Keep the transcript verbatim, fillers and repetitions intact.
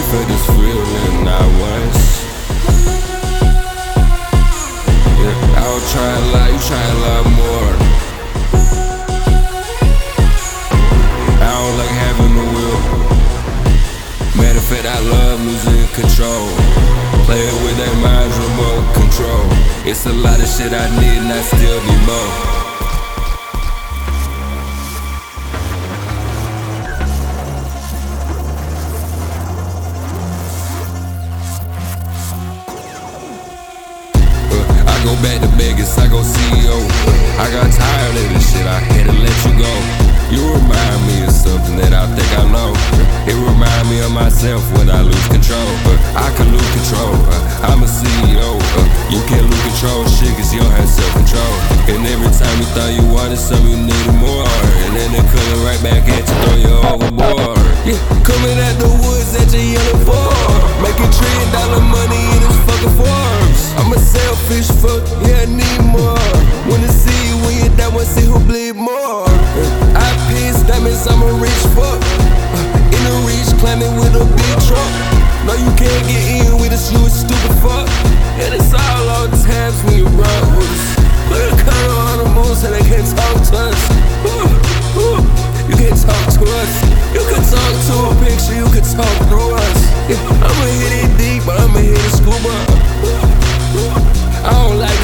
felt this feeling not once. Yeah, I was trying a lot, you trying a lot more. I don't like having the will. Matter of fact, I love losing control. Playing with their minds, remote control. It's a lot of shit I need and I still need more. I go back to Vegas, I go C E O. I got tired of this shit, I had to let you go. You remind me of something that I think I know. It remind me of myself when I lose control. But I can lose control, I'm a C E O. You can't lose control, shit, cause you don't have self-control. And every time you thought you wanted something, you needed more. And then they're coming right back at you, throw you overboard. Yeah, coming at the woods at your yellow Ford, making trillion dollar money in this fucking Forbes. I'm a selfish fuck, yeah, I need more. Wanna see you when you're down, wanna see who bleed more. I piss, that means I'm a rich fuck. In the reach, climbing with a big truck. No, you can't get in with us, you a stupid fuck. And it's all all the times when you run with us. Look at the color on the moon, so they can't talk to us. Ooh, ooh, you can't talk to us. You can talk to a picture, you can talk through us. Yeah, I'ma hit it deep, but I'ma hit it scuba. I don't like